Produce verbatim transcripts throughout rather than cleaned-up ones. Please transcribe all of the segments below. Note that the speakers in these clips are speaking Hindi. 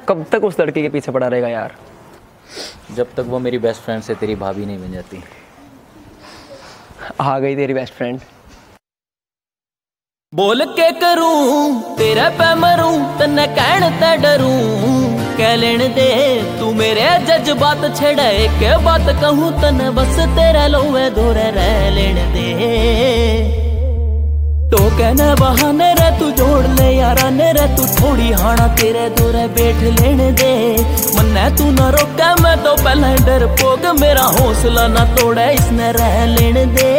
कब तक उस लड़के के पीछे पड़ा रहेगा यार? जब तक वो मेरी बेस्ट फ्रेंड से तेरी भाभी नहीं बन जाती। आ गई तेरी बेस्ट फ्रेंड। बोल के करूं तेरे पे मरूं, तन्ने कहण ते डरूं, कह लेन दे तू मेरे जज्बात छेड़े, के बात कहूं तन्ने बस तेरे लोवे दोरे रह लेन दे। तो कहने बहाने रे तू जोड़ ले यारा ने रे, तू थोड़ी हाना तेरे दोरे बैठ लेन दे। मन्ने तू ना रोके मैं तो पहले डर पोग, मेरा हौसला ना तोड़े इसने रह लेन दे।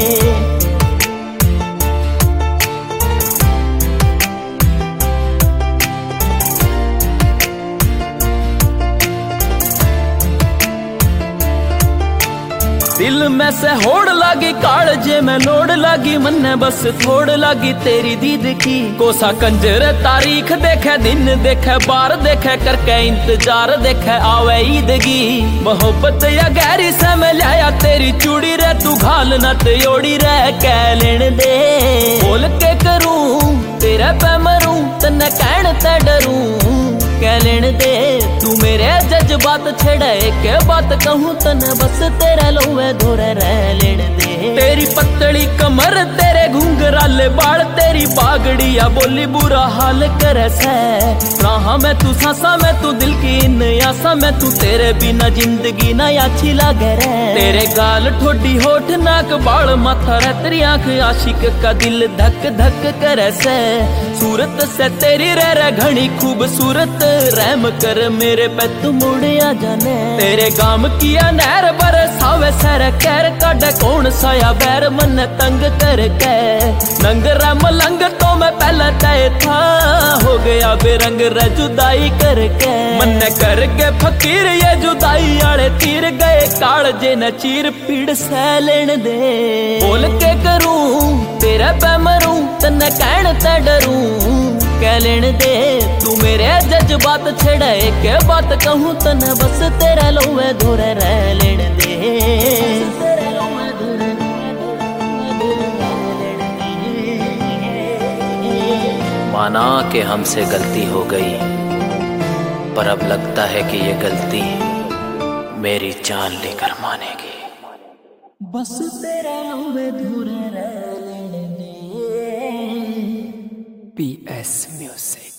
दिल में से होड़ लागी काल जे मैं लोड़ लागी, मन्ने बस थोड़ लागी तेरी दीद की। कोसा कंजर तारीख देखे दिन देखे बार देखे, करके इंतजार देखे आवे ईदगी। मोहब्बत या गहरी से मैं लाया तेरी चूड़ी रे, तू घाल न त्योड़ी रे कह लेन दे। बोल के करूं तेरे पे मरूं, तन्ने कहण ते डरूं, कह लेन दे तू मेरे जज्बात छेड़े, के बात कहूं तन्ने बस तेरे लोवे दोरे रह लेन दे। तेरी पतली कमर तेरे घुंघराले बाल, तेरी बागड़िया बोली बुरा हाल करे से। राह में तू सांसा में तू दिल की इन आसा में, तू तेरे बिना जिंदगी ना अच्छी लागे रे। तेरे गाल ठोडी होठ नाक बाल माथा रे, तेरी आंख आशिक का दिल धक धक करे से। सूरत से तेरी रे रे घनी खूबसूरत, रहम कर मेरे पे तू मुड़ आ जाने। तेरे गाम किया नहर बरसावे सर कैर, काटे कौन साया बैर मन तंग करके। नंग रे मलंग तो मैं पहले तय था, हो गया बेरंग रे जुदाई करके। मन करके फकीर ये जुदाई आले तीर गए, काल जे न चीर पीड़ सह लेन दे। बोल के करूं तेरे पे मरूं, तन्ने कहण ते डरूं, कह लेन दे तू मेरे जज्बात छेड़े, के बात कहूं तन्ने बस तेरे लोवे दोरे रह लेन दे। माना कि हमसे गलती हो गई, पर अब लगता है कि ये गलती मेरी जान लेकर मानेगी। बस तेरे लोवे दोरे रह लेन दे। P S music.